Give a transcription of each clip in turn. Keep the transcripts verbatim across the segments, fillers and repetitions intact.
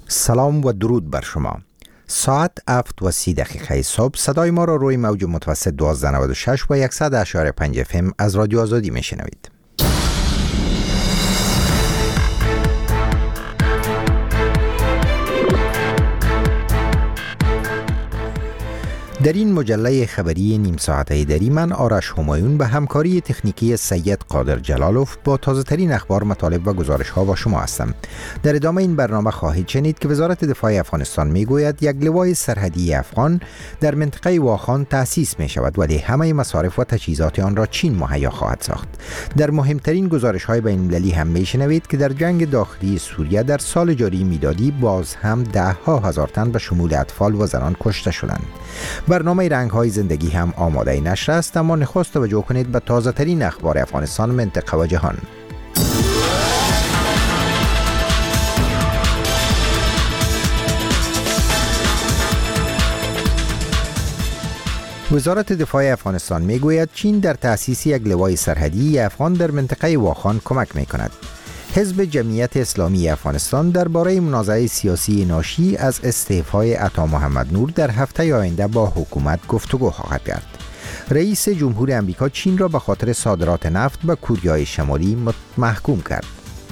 سلام و درود بر شما. ساعت هفت و سی دقیقه صبح صدای ما را روی موج متوسط دوازده نود و شش و صد و اشاره پنج اف ام از رادیو آزادی میشنوید. در این مجله خبری نیم ساعته دری من آرش همایون به همکاری تکنیکی سید قادر جلالوف با تازه ترین اخبار، مطالب و گزارش ها با شما هستم. در ادامه این برنامه خواهید شنید که وزارت دفاع افغانستان می گوید یک لوای سرحدی افغان در منطقه واخان تأسیس می شود، ولی همه مصارف و تجهیزات آن را چین مهیا خواهد ساخت. در مهمترین گزارش های بین المللی هم می شنوید که در جنگ داخلی سوریه در سال جاری میلادی باز هم ده ها هزار تن به شمول اطفال و زنان کشته شدند. برنامه رنگ های زندگی هم آماده نشر است، اما نخست توجه کنید به تازه ترین اخبار افغانستان، منطقه و جهان. وزارت دفاع افغانستان می گوید چین در تأسیس یک لوای سرحدی افغان در منطقه واخان کمک می کند. حزب جمعیت اسلامی افغانستان درباره منازعه سیاسی ناشی از استعفای عطا محمد نور در هفته آینده با حکومت گفتگو خواهد کرد. رئیس جمهور امریکا چین را به خاطر صادرات نفت به کوریای شمالی محکوم کرد.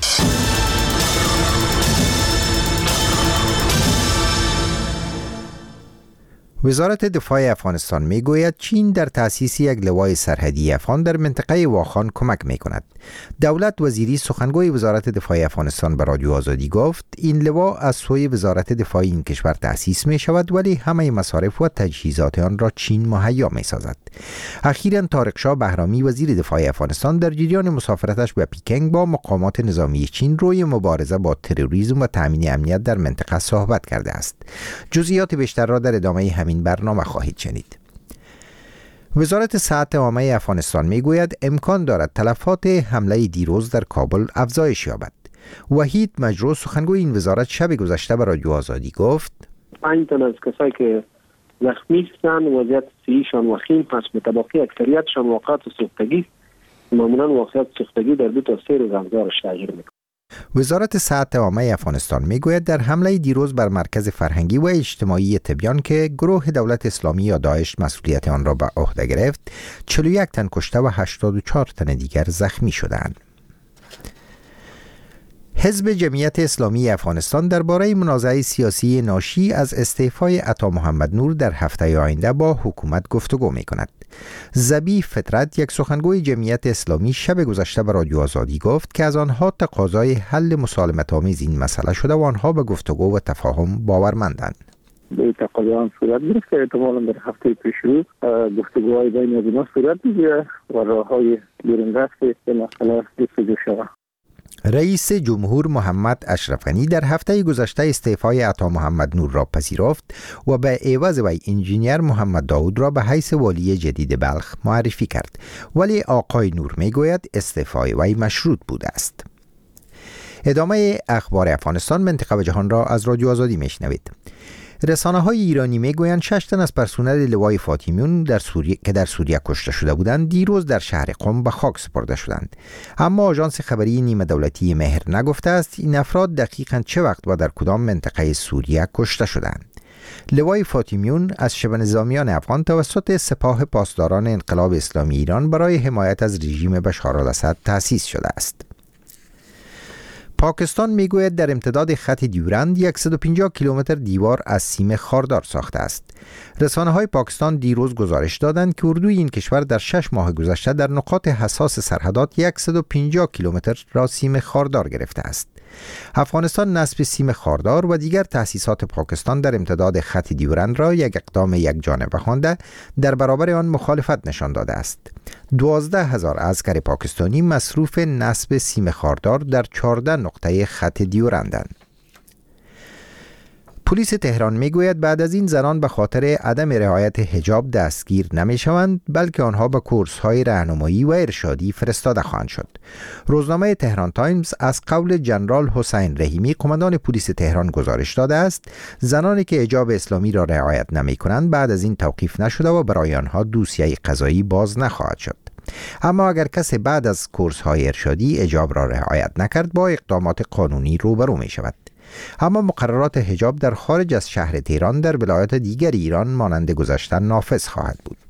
وزارت دفاع افغانستان می گوید چین در تأسیس یک لوای سرحدی افغان در منطقه واخان کمک می کند. دولت وزیری سخنگوی وزارت دفاع افغانستان به رادیو آزادی گفت این لوا از سوی وزارت دفاع این کشور تأسیس می شود، ولی همه مصارف و تجهیزات آن را چین مهیا می سازد. اخیراً طارق شاه بهرامی وزیر دفاع افغانستان در جریان مسافرتش به پکینگ با مقامات نظامی چین روی مبارزه با تروریسم و تامین امنیت در منطقه صحبت کرده است. جزئیات بیشتر را در ادامه همین برنامه خواهید شنید. وزارت صحت عامه افغانستان میگوید امکان دارد تلفات حمله دیروز در کابل افزایش یابد. وحید مجروح سخنگوی این وزارت شب گذشته به رادیو آزادی گفت پنج تن از کسایی که زخمی هستند وضعیت صحیحشان وخیم هست، متبقی اکثریتشان واقعات سوختگی، معمولا واقعات سوختگی در دو تا سه روز افزایش تغییر میکنه. وزارت صحت عامه افغانستان میگوید در حمله دیروز بر مرکز فرهنگی و اجتماعی تبیان که گروه دولت اسلامی یا داعش مسئولیت آن را به عهده گرفت، چهل و یک تن کشته و هشتاد و چهار تن دیگر زخمی شدند. حزب جمعیت اسلامی افغانستان درباره منازعه سیاسی ناشی از استعفای عطا محمد نور در هفته آینده با حکومت گفتگو می کند. ذبیح فطرت یک سخنگوی جمعیت اسلامی شب گذشته به رادیو آزادی گفت که از آنها تقاضای حل مسالمت آمیز این مسئله شده و آنها به گفتگو و تفاهم باورمندند. به تقاضای آن صورت گرفت که احتمالاً در هفته پیش رو گفتگوهای بین از اینا صورت بگیرد و راههای بیرون رفت به مسئله جستجو شود. رئیس جمهور محمد اشرف غنی در هفته گذشته استعفای عطا محمد نور را پذیرفت و به عوض وی انجینیر محمد داود را به حیث والی جدید بلخ معرفی کرد، ولی آقای نور میگوید استعفای وی مشروط بوده است. ادامه اخبار افغانستان، منطقه و جهان را از رادیو آزادی میشنوید. رسانه های ایرانی میگویند شش تن از پرسنل لوای فاطمیون در سوریه که در سوریه کشته شده بودند دیروز در شهر قم به خاک سپرده شدند، اما آژانس خبری نیمه دولتی مهر نگفته است این افراد دقیقاً چه وقت و در کدام منطقه سوریه کشته شدند. لوای فاطمیون از شبه نظامیان افغان توسط سپاه پاسداران انقلاب اسلامی ایران برای حمایت از رژیم بشار الاسد تأسیس شده است. پاکستان میگوید در امتداد خط دیورند صد و پنجاه کیلومتر دیوار از سیم خاردار ساخته است. رسانه های پاکستان دیروز گزارش دادند که اردوی این کشور در شش ماه گذشته در نقاط حساس سرحدات صد و پنجاه کیلومتر را سیم خاردار گرفته است. افغانستان نصب سیم خاردار و دیگر تأسیسات پاکستان در امتداد خط دیورند را یک اقدام یک جانبه خوانده در برابر آن مخالفت نشان داده است. دوازده هزار عسکر پاکستانی مصروف نصب سیم خاردار در چهارده نقطه خط دیورندند. پلیس تهران میگوید بعد از این زنان به خاطر عدم رعایت حجاب دستگیر نمیشوند، بلکه آنها به کورس‌های راهنمایی و ارشادی فرستاده خواهند شد. روزنامه تهران تایمز از قول جنرال حسین رحیمی قماندان پلیس تهران گزارش داده است زنانی که حجاب اسلامی را رعایت نمی‌کنند بعد از این توقیف نشده و برای آنها دوسیه قضایی باز نخواهد شد. اما اگر کسی بعد از کورس‌های ارشادی حجاب را رعایت نکرد با اقدامات قانونی روبرو می‌شود. اما مقررات حجاب در خارج از شهر تهران در ولایات دیگر ایران مانند گذشته نافذ خواهد بود.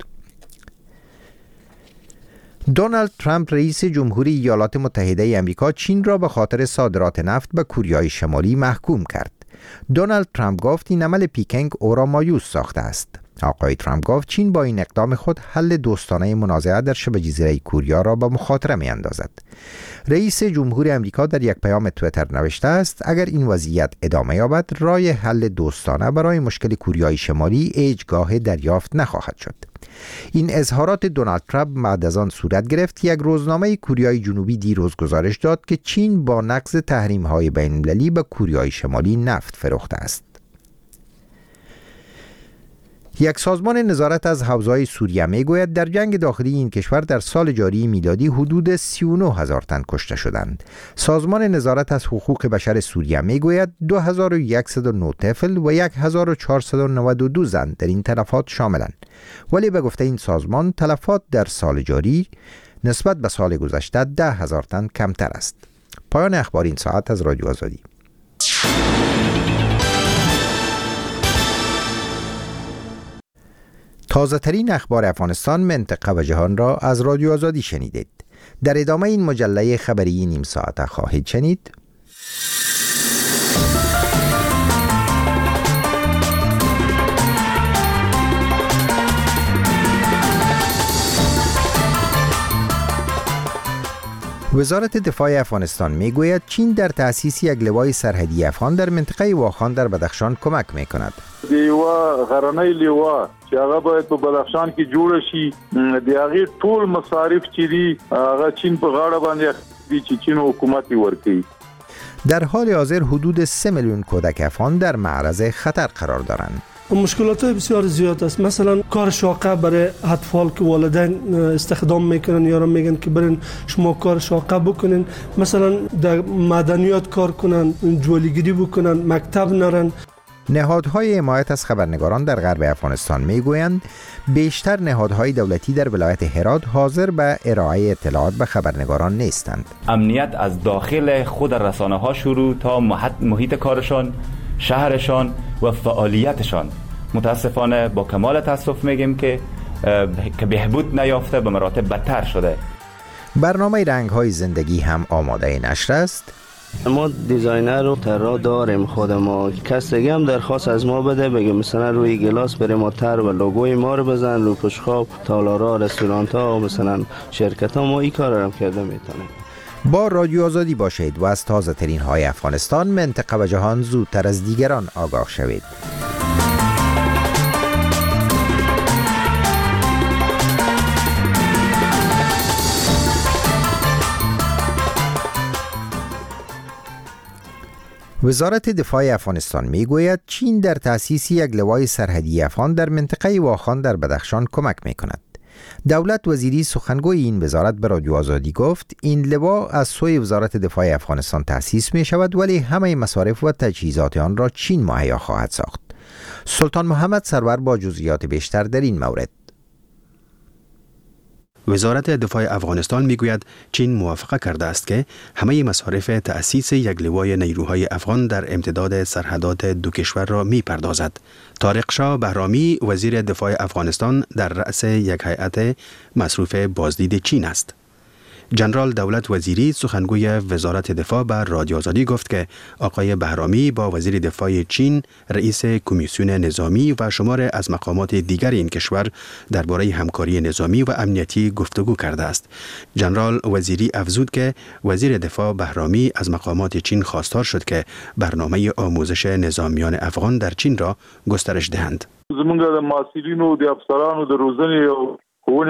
دونالد ترامپ رئیس جمهوری ایالات متحده آمریکا چین را به خاطر صادرات نفت به کوریای شمالی محکوم کرد. دونالد ترامپ گفت این عمل پیکنگ او را مایوس ساخته است. آقای ترامپ گفت چین با این اقدام خود حل دوستانه منازعه در شبه جزیره کوریا را به مخاطره می اندازد. رئیس جمهوری آمریکا در یک پیام توییتر نوشته است اگر این وضعیت ادامه یابد راه حل دوستانه برای مشکل کوریای شمالی هیچگاه دریافت نخواهد شد. این اظهارات دونالد ترامپ بعد از آن صورت گرفت که یک روزنامه کوریای جنوبی دیروز گزارش داد که چین با نقض تحریم‌های بین‌المللی به کوریای شمالی نفت فروخته است. یک سازمان نظارت از حوزه‌های سوریه میگوید در جنگ داخلی این کشور در سال جاری میلادی حدود سی و نه هزار تن کشته شدند. سازمان نظارت از حقوق بشر سوریه میگوید دو هزار و صد و نه طفل و هزار و چهارصد و نود و دو زن در این تلفات شاملند. ولی به گفته این سازمان تلفات در سال جاری نسبت به سال گذشته ده هزار تن کمتر است. پایان اخبار این ساعت از رادیو آزادی. تازه ترین اخبار افغانستان، منطقه و جهان را از رادیو آزادی شنیدید. در ادامه این مجله خبری نیم ساعته خواهید شنید: وزارت دفاع افغانستان میگوید چین در تأسیس یک لوای سرحدی افغان در منطقه واخان در بدخشان کمک میکند. دیوا غرنی لوا چې هغه باید په بدخشان کې جوړ شي، د هغې ټول مصارف چې دي هغه چین په غاړه باندې دي چې چین حکومت ورکوي. در حال حاضر حدود سه میلیون کودک افغان در معرض خطر قرار دارند. مشکلات بسیار زیاد است. مثلا کار شاقه برای اطفال که والدین استخدام میکنن یا میگن که برین شما کار شاقه بکنین، مثلا در مدنیات کار کنن، جوالیگیری بکنن، مکتب نرن. نهادهای حمایت از خبرنگاران در غرب افغانستان میگویند بیشتر نهادهای دولتی در ولایت هرات حاضر به ارائه اطلاعات به خبرنگاران نیستند. امنیت از داخل خود رسانه ها شروع تا محیط کارشان، شهرشان و فعالیتشان متاسفانه با کمال تاسف میگیم که که بهبود نیافته، به مراتب بدتر شده. برنامه رنگ‌های زندگی هم آماده نشر است. ما دیزاینر رو طراح داریم خود ما، کس دیگه هم درخواست از ما بده بگه مثلا روی گلاس بریم ما تر و لوگوی ما رو بزن، رو پشخاب تالارا، رستورانت ها و مثلا شرکت ها، ما این کار رو کرده میتونیم. با رادیو آزادی باشید و از تازه ترین های افغانستان، منطقه و جهان زودتر از دیگران آگاه شوید. وزارت دفاع افغانستان میگوید چین در تأسیس یک لوای سرحدی افغان در منطقه واخان در بدخشان کمک میکند. دولت وزیری سخنگوی این وزارت به رادیو آزادی گفت این لوا از سوی وزارت دفاع افغانستان تأسیس می شود ولی همه مصارف و تجهیزات آن را چین مهیا خواهد ساخت. سلطان محمد سرور با جزئیات بیشتر در این مورد. وزارت دفاع افغانستان میگوید چین موافقه کرده است که همه مصارف تأسیس یک لوای نیروهای افغان در امتداد سرحدات دو کشور را میپردازد. طارق شاه بهرامی وزیر دفاع افغانستان در رأس یک هیئت مصروف بازدید چین است. جنرال دولت وزیری سخنگوی وزارت دفاع به رادیو آزادی گفت که آقای بهرامی با وزیر دفاع چین، رئیس کمیسیون نظامی و شمار از مقامات دیگر این کشور درباره همکاری نظامی و امنیتی گفتگو کرده است. جنرال وزیری افزود که وزیر دفاع بهرامی از مقامات چین خواستار شد که برنامه آموزش نظامیان افغان در چین را گسترش دهند. زمونږ د معاصرینو د افسرانو د روزنې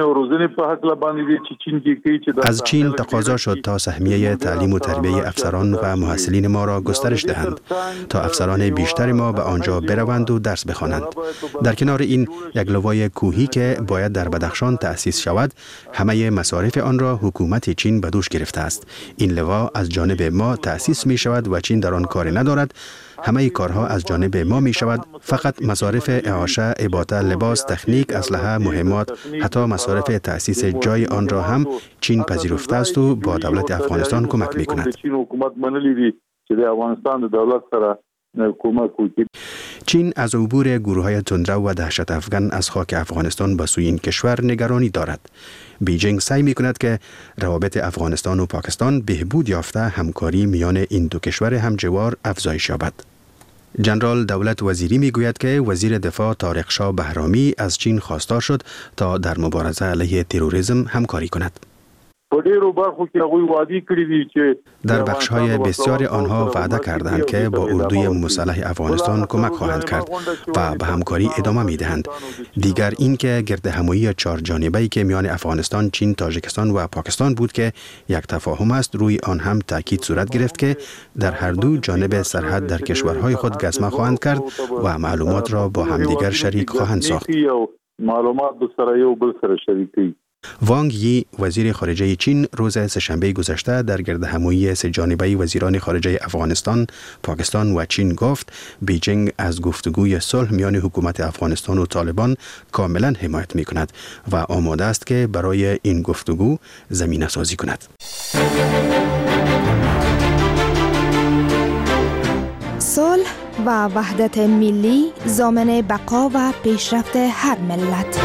از چین تقاضا شد تا سهمیه تعلیم و تربیت افسران و محصلین ما را گسترش دهند تا افسران بیشتر ما به آنجا بروند و درس بخوانند. در کنار این یک لوای کوهی که باید در بدخشان تأسیس شود، همه مصارف آن را حکومت چین به دوش گرفته است. این لوا از جانب ما تأسیس می شود و چین در آن کاری ندارد. همه کارها از جانب ما می شود. فقط مصارف اعاشه، اباطه، لباس، تکنیک، اسلحه، مهمات، حتی مصارف تأسیس جای آن را هم چین پذیرفته است و با دولت افغانستان کمک می کند. چې د افغانستان د دولت سره کمک وکړي. چین از عبور گروه‌های تندرو و دهشت افغان از خاک افغانستان به سوی این کشور نگرانی دارد. بیجینگ سعی می‌کند که روابط افغانستان و پاکستان بهبود یافته همکاری میان این دو کشور همجوار افزایش یابد. جنرال دولت وزیری میگوید که وزیر دفاع طارق شاه بهرامی از چین خواستار شد تا در مبارزه علیه تروریسم همکاری کند. در بخش‌های بسیار آنها وعده کردند که با اردوی مسلح افغانستان کمک خواهند کرد و به همکاری ادامه می‌دهند. دیگر این که گرد همایی چهار جانبه‌ای که میان افغانستان، چین، تاجیکستان و پاکستان بود که یک تفاهم است، روی آن هم تاکید صورت گرفت که در هر دو جانب سرحد در کشورهای خود گزمه خواهند کرد و معلومات را با همدیگر شریک خواهند ساخت. معلومات به سر یو بل سره شریکي. وانگ یی وزیر خارجه چین روز سه‌شنبه گذشته در گرد همایی سه جانبه وزیران خارجه افغانستان، پاکستان و چین گفت بیجینگ از گفتگوی صلح میان حکومت افغانستان و طالبان کاملا حمایت می کند و آماده است که برای این گفتگو زمینه سازی کند. صلح و وحدت ملی ضامن بقا و پیشرفت هر ملت.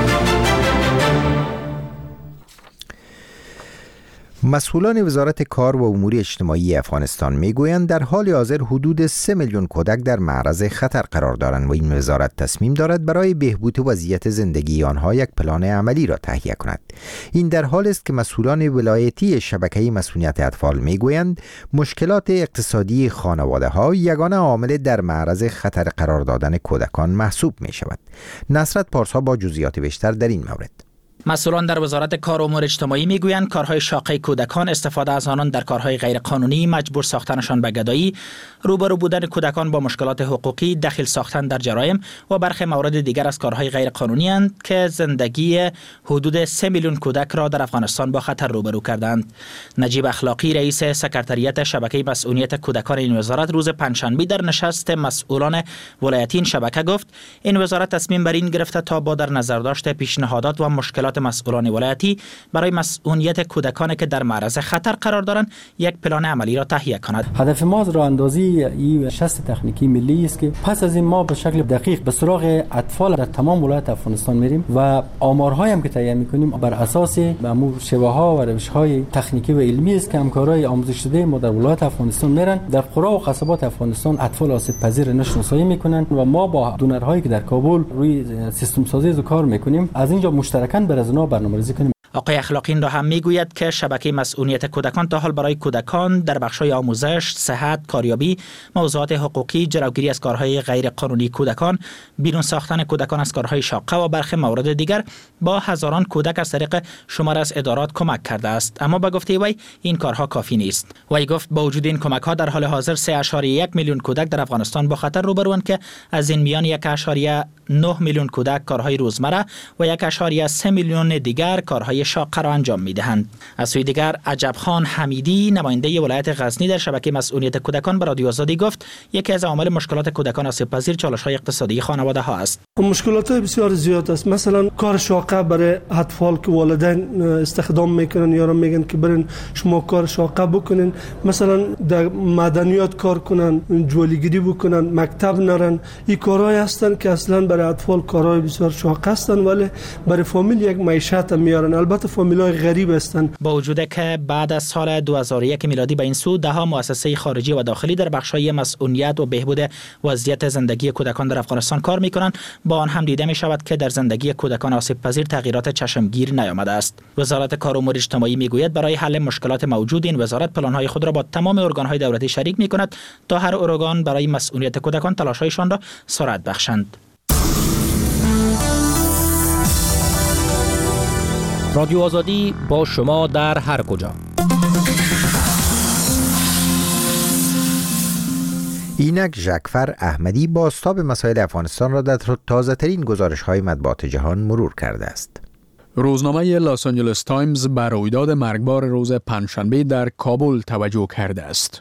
مسئولان وزارت کار و امور اجتماعی افغانستان میگویند در حال حاضر حدود سه میلیون کودک در معرض خطر قرار دارند و این وزارت تصمیم دارد برای بهبود وضعیت زندگی آنها یک پلان عملی را تهیه کند. این در حالی است که مسئولان ولایتی شبکه مسئولیت اطفال میگویند مشکلات اقتصادی خانواده ها یگانه عامل در معرض خطر قرار دادن کودکان محسوب می شود. نصرت پارسا با جزئیات بیشتر در این مورد. مسئولان در وزارت کار و امور اجتماعی میگویند کارهای شاقه کودکان، استفاده از آنان در کارهای غیرقانونی، مجبور ساختنشان به گدایی، روبرو بودن کودکان با مشکلات حقوقی، دخیل ساختن در جرایم و برخی موارد دیگر از کارهای غیرقانونی اند که زندگی حدود سه میلیون کودک را در افغانستان با خطر روبرو کردند. نجیب اخلاقی رئیس سکرتریت شبکه مسئولیت کودکان این وزارت روز پنجشنبه در نشست مسئولان ولایتی این شبکه گفت این وزارت تصمیم بر این گرفته تا با در نظر داشت پیشنهادات و مشکلات مسئولان ولایتی برای مسئولیت کودکانی که در معرض خطر قرار دارند یک پلان عملی را تهیه کند. هدف ما راهاندازی این نشست تکنیکی ملی است که پس از این ما به شکل دقیق به سراغ اطفال در تمام ولایت افغانستان میریم و آمارهایی هم که تهیه میکنیم بر اساس امور شواها و روش‌های تکنیکی و علمی است که همکارای آموزش شده ما در ولایت افغانستان میرن در قرى و قصبات افغانستان اطفال آسیب پذیر نشناسایی میکنن و ما با دونرهایی که در کابل روی سیستم سازی کار میکنیم از اینجا مشترکاً بر از اونا برنامه‌ریزی کنیم. آقای اخلاقین را هم میگوید که شبکه مسئولیت کودکان تا حال برای کودکان در بخش‌های آموزش، صحت، کاریابی، موضوعات حقوقی، جلوگیری از کارهای غیر قانونی کودکان، بیرون ساختن کودکان از کارهای شاقه و برخی موارد دیگر با هزاران کودک از طریق شمار از ادارات کمک کرده است. اما به گفته وی این کارها کافی نیست. وی گفت با وجود این کمک‌ها در حال حاضر سه ممیز یک میلیون کودک در افغانستان با خطر روبروند که از این میان یک ممیز نه میلیون کودک کارهای روزمره و یک ممیز سه میلیون دیگر کارهای شاقه را انجام می‌دهند. از سوی دیگر عجب خان حمیدی نماینده ولایت غزنی در شبکه مسئولیت کودکان به رادیو آزادی گفت یکی از عوامل مشکلات کودکان آسیب پذیر چالش‌های اقتصادی خانواده ها است. مشکلات بسیار زیاد است. مثلا کار شاقه برای اطفال که والدین استخدام میکنن یا میگن که برین شما کار شاقه بکنین، مثلا در مدنیات کار کنن، جولیگیری بکنن، مکتب نرن، این کارهای هستن که اصلا برای اطفال کارهای بسیار شاقه هستن ولی برای فامیل یک معیشت میارن. البته فامیلای غریب هستن. با وجود که بعد از سال دو هزار و یک میلادی به این سو ده ها مؤسسه خارجی و داخلی در بخش‌های مسئولیت و بهبود وضعیت زندگی کودکان در افغانستان کار میکنند، با آن هم دیده می شود که در زندگی کودکان آسیب پذیر تغییرات چشمگیر نیامده است. وزارت کار و امور اجتماعی میگوید برای حل مشکلات موجود این وزارت پلان‌های خود را با تمام ارگان‌های دولتی شریک میکند تا هر ارگان برای مسئولیت کودکان تلاش‌هایشان را سرعت بخشند. رادیو آزادی با شما در هر کجا. اینک ژکفر احمدی بازتاب مسائل افغانستان را در تازه ترین گزارش های مطبوعات جهان مرور کرده است. روزنامه لاس آنجلس تایمز بر رویداد مرگبار روز پنجشنبه در کابل توجه کرده است.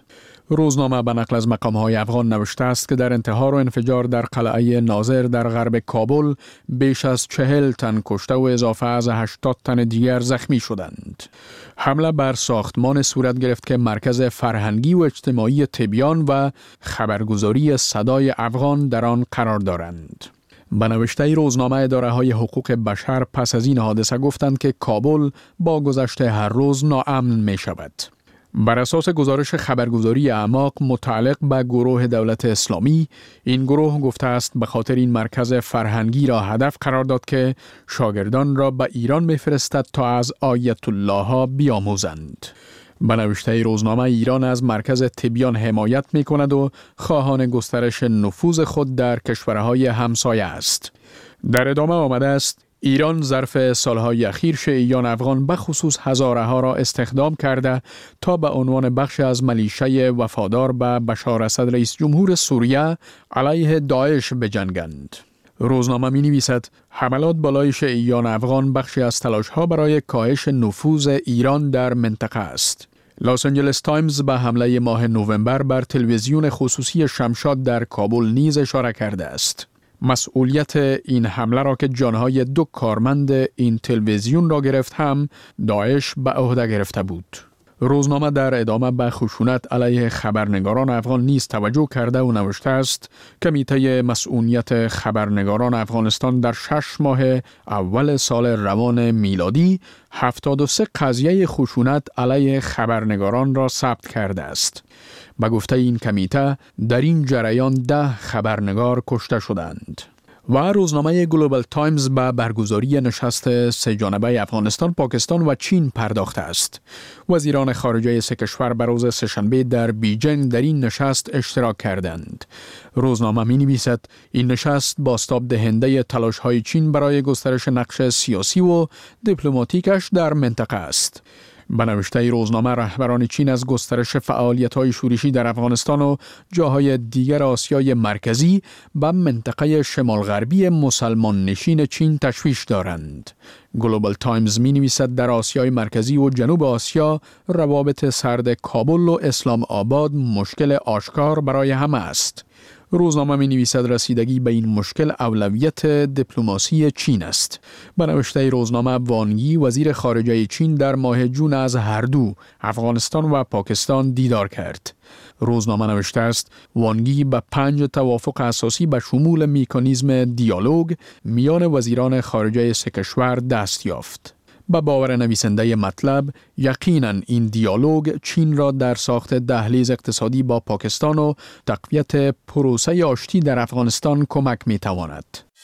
روزنامه به نقل از مقام‌های افغان نوشته است که در انتحار و انفجار در قلعه ناظر در غرب کابل بیش از چهل تن کشته و اضافه از هشتاد تن دیگر زخمی شدند. حمله بر ساختمان صورت گرفت که مرکز فرهنگی و اجتماعی تبیان و خبرگزاری صدای افغان در آن قرار دارند. به نوشته روزنامه اداره‌های حقوق بشر پس از این حادثه گفتند که کابل با گذشت هر روز ناامن می شود. بر اساس گزارش خبرگزاری اعماق متعلق به گروه دولت اسلامی، این گروه گفته است به خاطر این مرکز فرهنگی را هدف قرار داد که شاگردان را به ایران می‌فرستد تا از آیت الله ها بیاموزند. به نوشته روزنامه ایران از مرکز تبیان حمایت می کند و خواهان گسترش نفوذ خود در کشورهای همسایه است. در ادامه آمده است ایران ظرف سالهای اخیر شیعیان افغان به خصوص هزاره ها را استخدام کرده تا به عنوان بخش از ملیشه وفادار به بشار اسد رئیس جمهور سوریه علیه داعش بجنگند. روزنامه می نویسد حملات بالای شیعیان افغان بخشی از تلاش ها برای کاهش نفوذ ایران در منطقه است. لاس آنجلس تایمز به حمله ماه نوامبر بر تلویزیون خصوصی شمشاد در کابل نیز اشاره کرده است. مسئولیت این حمله را که جانهای دو کارمند این تلویزیون را گرفت هم داعش به عهده گرفته بود. روزنامه در ادامه به خشونت علیه خبرنگاران افغان نیز توجه کرده و نوشته است کمیته مسئولیت خبرنگاران افغانستان در شش ماه اول سال روان میلادی هفتاد و سه قضیه خشونت علیه خبرنگاران را ثبت کرده است. به گفته این کمیته در این جریان ده خبرنگار کشته شدند. و روزنامه گلوبال تایمز به برگزاری نشست سه جانبه افغانستان، پاکستان و چین پرداخته است. وزیران خارجه سه کشور به روز سه‌شنبه در بیجینگ در این نشست اشتراک کردند. روزنامه می نویسد این نشست بازتاب دهنده تلاش های چین برای گسترش نقش سیاسی و دیپلماتیکش در منطقه است. به نوشته روزنامه رهبران چین از گسترش فعالیت‌های شورشی در افغانستان و جاهای دیگر آسیای مرکزی به منطقه شمال غربی مسلمان نشین چین تشویش دارند. گلوبال تایمز می نویسد در آسیای مرکزی و جنوب آسیا روابط سرد کابل و اسلام آباد مشکل آشکار برای همه است. روزنامه می نویسد رسیدگی به این مشکل اولویت دیپلماسی چین است. به نوشته روزنامه وانگی وزیر خارجه چین در ماه جون از هر دو افغانستان و پاکستان دیدار کرد. روزنامه نوشته است وانگی به پنج توافق اساسی به شمول مکانیزم دیالوگ میان وزیران خارجه سه کشور دست یافت. با باور نویسنده مطلب یقیناً این دیالوگ چین را در ساخت دهلیز اقتصادی با پاکستان و تقویت پروسه آشتی در افغانستان کمک می تواند.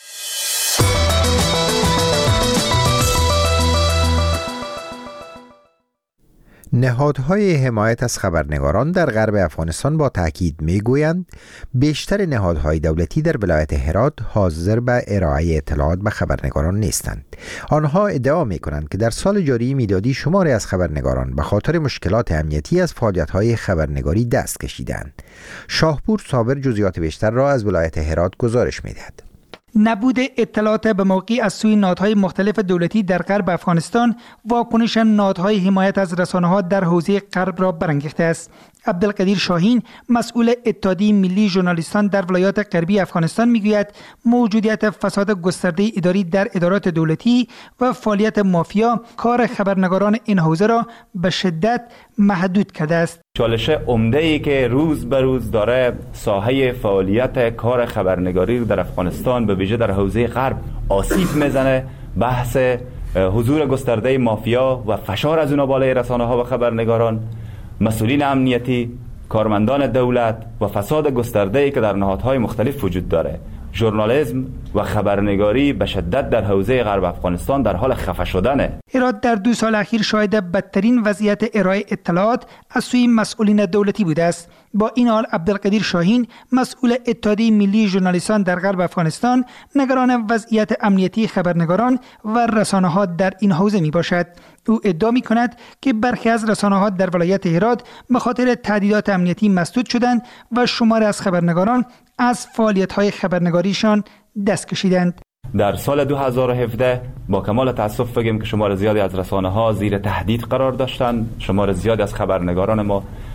نهادهای حمایت از خبرنگاران در غرب افغانستان با تاکید میگویند بیشتر نهادهای دولتی در ولایت هرات حاضر به ارائه اطلاعات به خبرنگاران نیستند. آنها ادعا میکنند که در سال جاری میلادی شماری از خبرنگاران به خاطر مشکلات امنیتی از فعالیت‌های خبرنگاری دست کشیدند. شاهپور صابر جزئیات بیشتر را از ولایت هرات گزارش میدهد. نبود اطلاعات به موقع از سوی نهادهای مختلف دولتی در غرب افغانستان واکنش نهادهای حمایت از رسانه‌ها در حوزه غرب را برانگیخته است. عبدالقدیر شاهین مسئول اتحادیه ملی ژورنالیستان در ولایات غربی افغانستان میگوید موجودیت فساد گسترده اداری در ادارات دولتی و فعالیت مافیا کار خبرنگاران این حوزه را به شدت محدود کرده است. چالش عمده‌ای که روز به روز داره ساحه فعالیت کار خبرنگاری در افغانستان به ویژه در حوزه غرب آسیب میزنه بحث حضور گسترده مافیا و فشار از اونها بالای رسانه‌ها و خبرنگاران، مسئولین امنیتی، کارمندان دولت و فساد گسترده‌ای که در نهادهای مختلف وجود داره. ژورنالیسم و خبرنگاری به شدت در حوزه غرب افغانستان در حال خفه شدنه. هرات در دو سال اخیر شاهد بدترین وضعیت ارائه اطلاعات از سوی مسئولین دولتی بوده است. با این حال عبدالقدیر شاهین مسئول اتحادیه ملی ژورنالیستان در غرب افغانستان نگران وضعیت امنیتی خبرنگاران و رسانه‌ها در این حوزه می باشد. او ادعا می کند که برخی از رسانه‌ها در ولایت هرات به خاطر تهدیدات امنیتی مسدود شدند و شماری از خبرنگاران از فعالیت‌های خبرنگاریشان دست کشیدند. در سال دو هزار و هفده با کمال تأسف بگیم که شمار زیادی از رسانه‌ها زیر تهدید قرار داشتند. شمار زیادی از خبرنگاران ما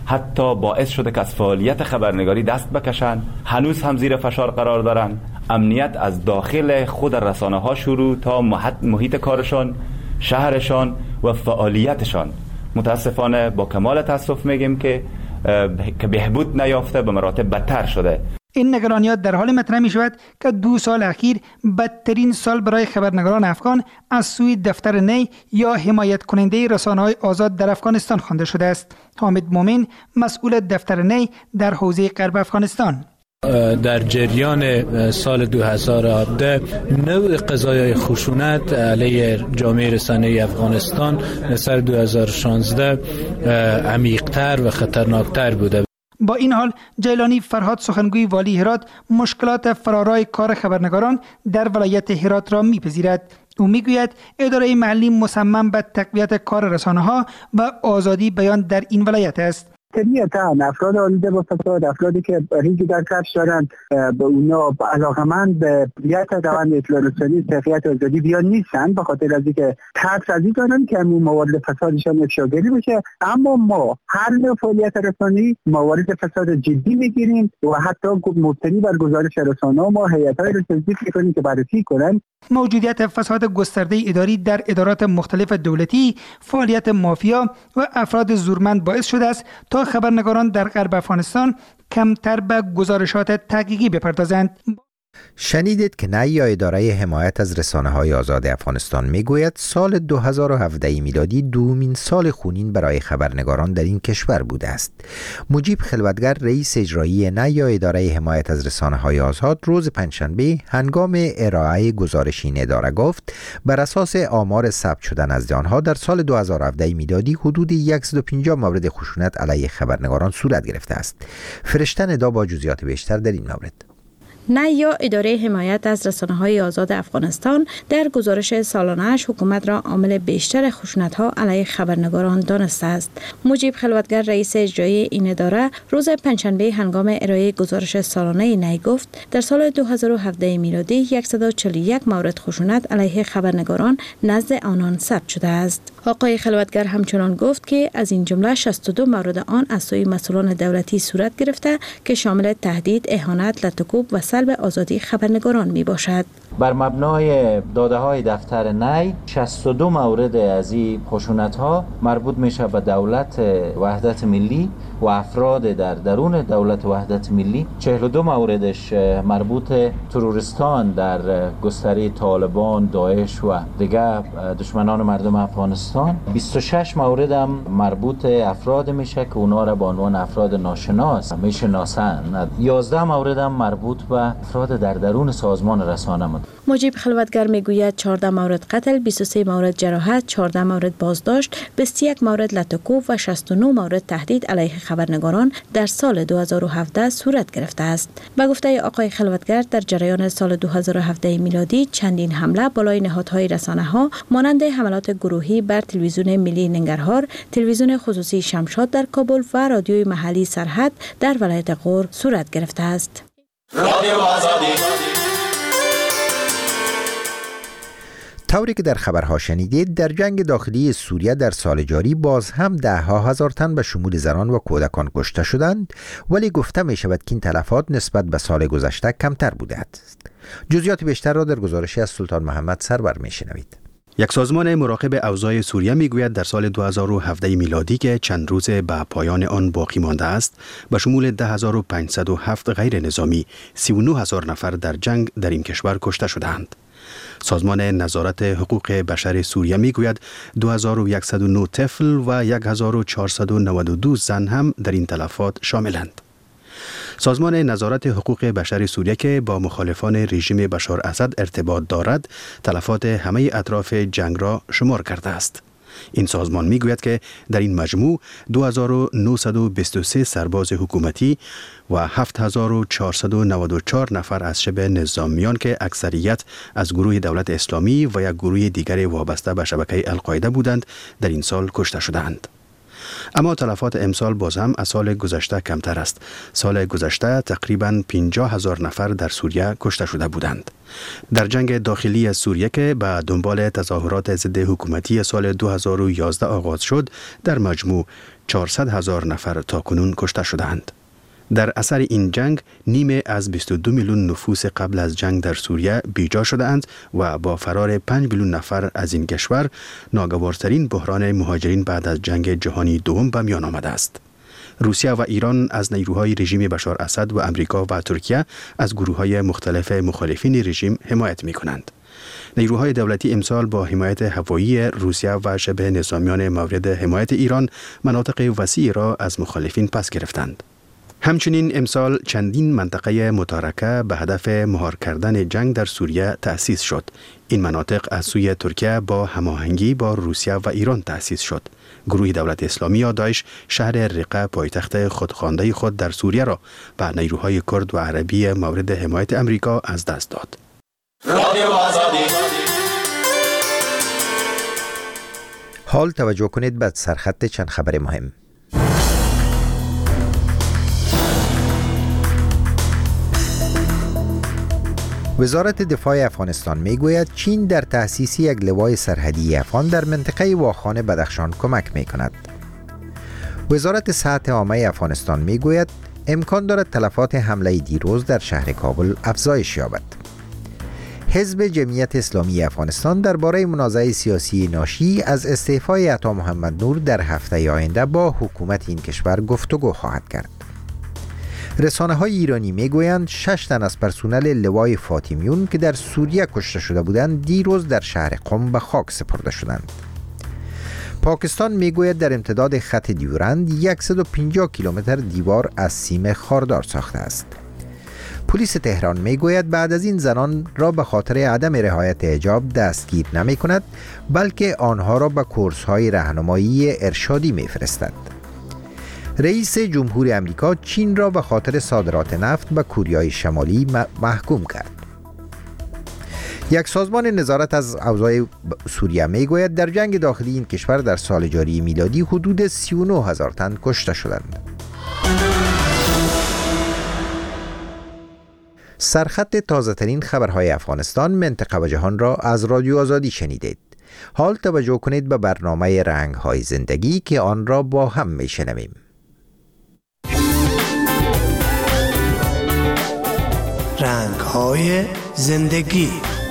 حتی باعث شده که از فعالیت خبرنگاری دست بکشن، هنوز هم زیر فشار قرار دارن. امنیت از داخل خود رسانه ها شروع تا محیط کارشان، شهرشان و فعالیتشان متاسفانه با کمال تاسف میگیم که که بهبود نیافته، به مراتب بدتر شده. این نگرانیات در حال مطرح می شود که دو سال اخیر بدترین سال برای خبرنگاران افغان از سوی دفتر نی یا حمایت کننده رسانه‌های آزاد در افغانستان خوانده شده است. حامد مومن، مسئول دفتر نی در حوزه غرب افغانستان: در جریان سال دو هزار و هفده نوع قضایای خشونت علیه جامعه رسانه‌ای افغانستان نسبت دو هزار و شانزده عمیق‌تر و خطرناکتر بوده. با این حال جیلانی فرهاد، سخنگوی والی هرات، مشکلات فرارای کار خبرنگاران در ولایت هرات را می‌پذیرد. او میگوید اداره محلی مصمم به تقویت کار رسانه‌ها و آزادی بیان در این ولایت است. طبیعتاً افراد آلوده با فساد، افرادی که ریگی در کفش دارند، به اونا علاقمند به بیت روند اطلاع رسانی، تقویت آزادی بیان نیستن، به خاطر از اینکه ترس از این دارن که همون موارد فسادشان افشاگری بشه. اما ما هر نوع فعالیت رسانی موارد فساد جدی میگیریم و حتی مبتنی بر گزارش رسانه‌ها ما هیئت‌هایی رو تشکیل می‌کنیم که بررسی کنن. موجودیت فساد گسترده اداری در ادارات مختلف دولتی، فعالیت مافیا و افراد زورمند باعث شده است تا خبرنگاران در غرب افغانستان کمتر به گزارشات تحقیقی بپردازند. شنیدید که نی یا اداره حمایت از رسانه‌های آزاد افغانستان میگوید سال دو هزار و هفده میلادی دومین سال خونین برای خبرنگاران در این کشور بوده است. مجیب خلوتگر، رئیس اجرایی نی یا اداره حمایت از رسانه‌های آزاد، روز پنجشنبه هنگام ارائه گزارش این اداره گفت بر اساس آمار ثبت شده نزد آنها در سال دو هزار و هفده میلادی حدود صد و پنجاه مورد خشونت علیه خبرنگاران صورت گرفته است. فرشته ندا با جزئیات بیشتر در این مورد. نی یا اداره حمایت از رسانه‌های آزاد افغانستان در گزارش سالانه‌اش حکومت را عامل بیشتر خشونت‌ها علیه خبرنگاران دانسته است. مجیب خلوتگر، رئیس اجرایی این اداره، روز پنجشنبه هنگام ارائه گزارش سالانه نی گفت در سال دو هزار و هفده میلادی صد و چهل و یک مورد خشونت علیه خبرنگاران نزد آنان ثبت شده است. آقای خلوتگر همچنان گفت که از این جمله شصت و دو مورد آن از سوی مسئولان دولتی صورت گرفته که شامل تهدید، اهانت، لطکوب و سلب آزادی خبرنگاران می باشد. بر مبنای داده های دفتر نی شصت و دو مورد از این خشونت ها مربوط میشه به دولت وحدت ملی و افراد در درون دولت وحدت ملی. چهل و دو موردش مربوط تروریستان در گستره طالبان، داعش و دیگر دشمنان مردم افغانستان. بیست و شش مورد هم مربوط افراد میشه که اونا را به عنوان افراد ناشناس میشناسند. یازده مورد هم مربوط به افراد در درون سازمان رسانه بود. مجیب خلوتگر میگوید چهارده مورد قتل، بیست و سه مورد جراحت، چهارده مورد بازداشت، بیست و یک مورد لطکوب و شصت و نه مورد تهدید علیه خبرنگاران در سال دو هزار و هفده صورت گرفته است. به گفته آقای خلوتگر در جریان سال دو هزار و هفده میلادی چندین حمله بالای نهادهای رسانه‌ها مانند حملات گروهی بر تلویزیون ملی ننگرهار، تلویزیون خصوصی شمشاد در کابل و رادیوی محلی سرحد در ولایت غور صورت گرفته است. رادیو آزادی. طوری که در خبرها شنیدید، در جنگ داخلی سوریه در سال جاری باز هم ده ها هزار تن به شمول زنان و کودکان کشته شدند، ولی گفته می شود که این تلفات نسبت به سال گذشته کمتر بوده است. جزئیات بیشتر را در گزارشی از سلطان محمد سرور می شنوید. یک سازمان مراقب اوضاع سوریه میگوید در سال دو هزار و هفده میلادی که چند روز به پایان آن باقی مانده است، به شمول ده هزار و پانصد و هفت غیر نظامی، سی و نه هزار نفر در جنگ در این کشور کشته شدند. سازمان نظارت حقوق بشر سوریه میگوید دو هزار و صد و نه طفل و هزار و چهارصد و نود و دو زن هم در این تلفات شاملند. سازمان نظارت حقوق بشر سوریه که با مخالفان رژیم بشار اسد ارتباط دارد، تلفات همه اطراف جنگ را شمار کرده است. این سازمان میگوید که در این مجموع دو هزار و نهصد و بیست و سه سرباز حکومتی و هفت هزار و چهارصد و نود و چهار نفر از شبه نظامیان که اکثریت از گروه دولت اسلامی و یک گروه دیگر وابسته به شبکه القاعده بودند در این سال کشته شدند. اما تلفات امسال باز هم از سال گذشته کمتر است. سال گذشته تقریباً پنجاه هزار نفر در سوریه کشته شده بودند. در جنگ داخلی سوریه که به دنبال تظاهرات ضد حکومتی سال دو هزار و یازده آغاز شد، در مجموع چهارصد هزار نفر تاکنون کشته شدند. در اثر این جنگ نیمه از بیست و دو میلیون نفوس قبل از جنگ در سوریه بیجا شدند و با فرار پنج میلیون نفر از این کشور ناگوارترین بحران مهاجرین بعد از جنگ جهانی دوم به میان آمده است. روسیه و ایران از نیروهای رژیم بشار اسد و امریکا و ترکیه از گروه‌های مختلف مخالفین رژیم حمایت می‌کنند. نیروهای دولتی امسال با حمایت هوایی روسیه و شبه نظامیان مورد حمایت ایران مناطق وسیعی را از مخالفین پس گرفتند. همچنین امسال چندین منطقه متارکه به هدف مهار کردن جنگ در سوریه تأسیس شد. این مناطق از سوی ترکیه با هماهنگی با روسیه و ایران تأسیس شد. گروه دولت اسلامی یا داعش شهر رقه پایتخت خودخوانده خود در سوریه را به نیروهای کرد و عربی مورد حمایت امریکا از دست داد. حال توجه کنید به سرخط چند خبر مهم. وزارت دفاع افغانستان میگوید چین در تأسیس یک لوای سرحدی افغان در منطقه واخان بدخشان کمک میکند. وزارت صحت عامه افغانستان میگوید امکان دارد تلفات حمله دیروز در شهر کابل افزایش یابد. حزب جمعیت اسلامی افغانستان درباره منازعه سیاسی ناشی از استعفای عطا محمد نور در هفته آینده با حکومت این کشور گفتگو خواهد کرد. رسانه های ایرانی میگویند شش تن از پرسنل لوای فاطمیون که در سوریه کشته شده بودند دیروز در شهر قم به خاک سپرده شدند. پاکستان میگوید در امتداد خط دیورند صد و پنجاه کیلومتر دیوار از سیم خاردار ساخته است. پلیس تهران میگوید بعد از این زنان را به خاطر عدم رعایت حجاب دستگیر نمی کند بلکه آنها را به کورس های راهنمایی ارشادی میفرستد. رئیس جمهور امریکا چین را به خاطر صادرات نفت به کوریای شمالی محکوم کرد. یک سازمان نظارت از اوضاع سوریه میگوید در جنگ داخلی این کشور در سال جاری میلادی حدود سی و نه هزار تن کشته شدند. سرخط تازه ترین خبرهای افغانستان، منطقه و جهان را از رادیو آزادی شنیدید. حال توجه کنید به برنامه رنگ‌های زندگی که آن را با هم میشنویم. رنگ‌های زندگی.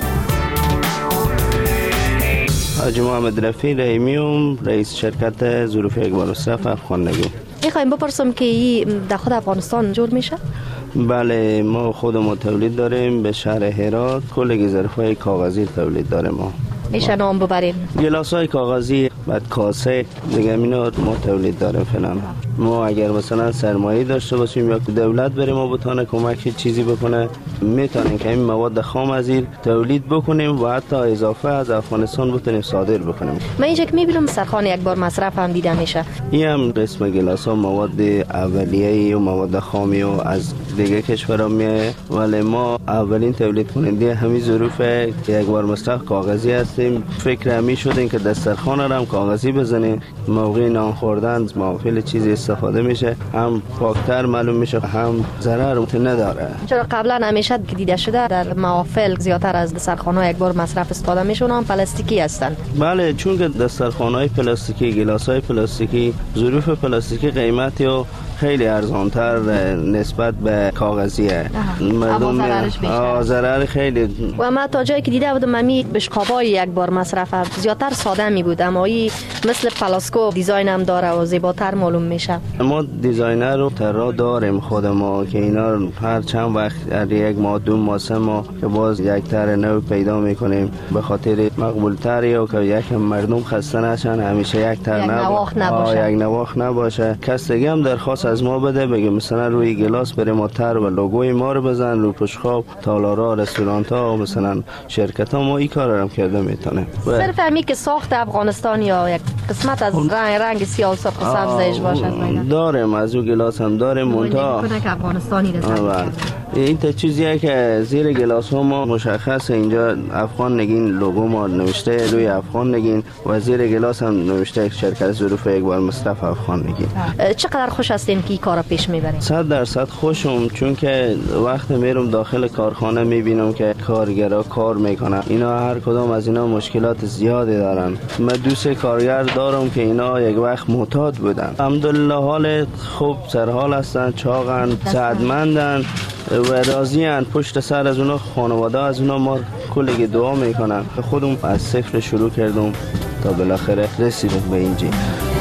حاجی محمد رفیع رحیمیوم، رئیس شرکت ظروف اقبال و صف افغانگی. میخوایم بپرسم که این در خود افغانستان جور میشه؟ بله، ما خودمون تولید داریم. به شهر هرات کل ظرفای کاغذی تولید داریم. ما میشه نام ببریم؟ گلاس های کاغذی، بعد کاسه دیگه اینا ما تولید داریم فعلا. ما اگر مثلا سرمایه داشته باشیم یا دولت بریم ما بتونه کمک چیزی بکنه، میتونیم که این مواد خام از این تولید بکنیم و حتی اضافه از افغانستان بتونیم صادر بکنیم. من اینجا که میبینم سرخانه یک بار مصرف هم دیده میشه. این هم قسم گلاس ها مواد اولیه و مواد خامی و از دیگه کشورها میاد، ولی ما اولین تولید کننده همین ظروف یک بار مصرف کاغذی هستیم. فکر همی شدیم که دسترخوان را هم کاغذی بزنیم، موقع نان خوردن معافل چیزی استفاده میشه، هم پاکتر معلوم میشه، هم ضرر نداره. چرا قبلا همیشه دیده شده در محافل زیادتر از دسترخوان‌ها یک بار مصرف استفاده میشون هم پلاستیکی هستن؟ بله، چون که دسترخوان‌های پلاستیکی، گلاس‌های پلاستیکی، ظروف پلاستیکی قیمتی و خیلی ارزانتر نسبت به کاغذیه. مردم ضررش بیشتر. ضرر خیلی. و ما تا جایی که دیده بودم ممی بشقابای یک بار مصرف زیادتر ساده می بود، اما این مثل پلاسکو دیزاین هم داره و زیباتر معلوم میشه. ما دیزاینر رو طراح داریم خود ما که اینا هر چند وقت هر یک ماه دو ماه سه ماه که باز یک طرح نو پیدا میکنیم به خاطر مقبول تری و که یک مردم خسته نشن، همیشه یک طرح نباشه. یک نواخت نباشه. کسی هم درخواست از ما بده بگه مثلا روی گلاس بریم ما تر و لوگوی ما رو بزن، رو پشخاب تالارا رستورانت ها و مثلا شرکت ها ما این کار رو کرده میتونه. صرف همی که ساخت افغانستان یا یک قسمت از رنگ رنگ سیاه و سرخ و سبزش باشه؟ داریم از اون گلاس هم داریم مونتا افغانستانی این تا چیزیه که زیر گلاس ها ما مشخص اینجا افغان نگین لوگو ما نوشته روی افغان نگین و زیر گلاس هم نوشته شرکت ظروف اقبال مصرف افغان نگین. چقدر خوش است هستین که این کار پیش میبرین؟ صد درصد خوشم، چون که وقتی میرم داخل کارخانه میبینم که کارگرها کار میکنن، اینا هر کدام از اینا مشکلات زیادی دارن. من دوست کارگر دارم که اینا یک وقت معتاد بودن. الحمدلله حال خوب سرحال هستن، چاقن، سعادتمندن و راضیان. پشت سر از اونا خانواده از اونا ما کلی دعا میکنن. خودم از صفر شروع کردم تا بالاخره رسیدم به اینجا.